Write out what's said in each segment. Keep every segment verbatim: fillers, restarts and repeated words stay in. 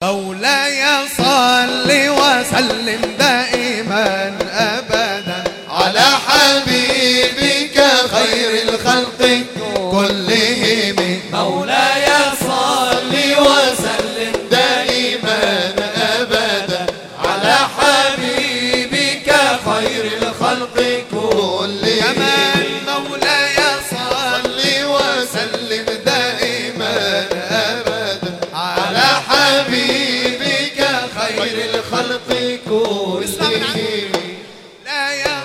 مولاي صل وسلم دائما أبدا على حبيبك خير الخلق كلهم. مولاي صل وسلم دائما أبدا على حبيبك خير الخلق كلهم. كمان مولاي صل وسلم دائما أبدا على حبيبك خير الخلق كلهم. لا يا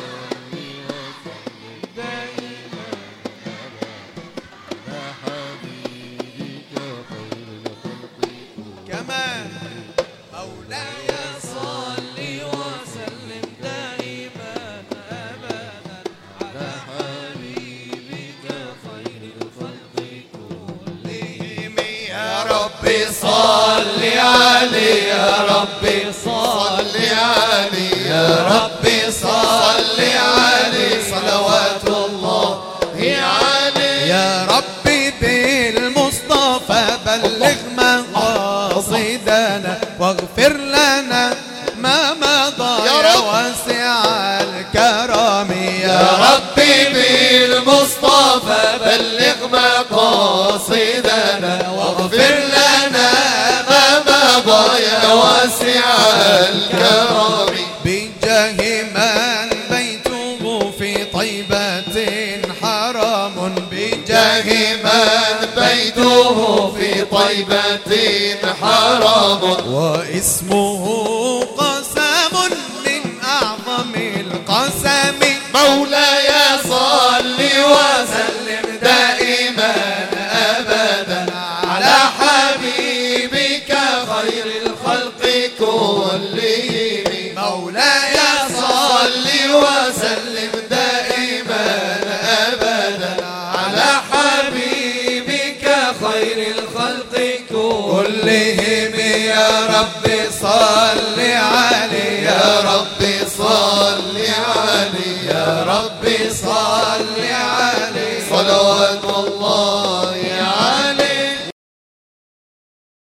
كمان مولاي صل وسلم دائما أبدا على حبيبك خير الخلق كلهم. يا ربي صل عليه يا ربي صل عليه يا ربي صل عليه صلوات الله عليه. يا ربي بالمصطفى بلغ مقاصدنا واغفر لنا ما مضى يا يا رب. واسع الكرم. يا ربي بالمصطفى بلغ مقاصدنا واغفر لنا ما مضى يا واسع الكرم. بجاه من بيته في طيبة حرام. جاه بجاه من بيته في طيبة حرام. واسمه قسم من أعظم القسم. مولاي صل وسلم دائما أبدا على حبيبك خير الخلق كلهم. مولاي صل وسلم دائما أبدا على حبيبك خير الخلق كلهم. يا رب صل عليه يا ربي صل عليه يا ربي صل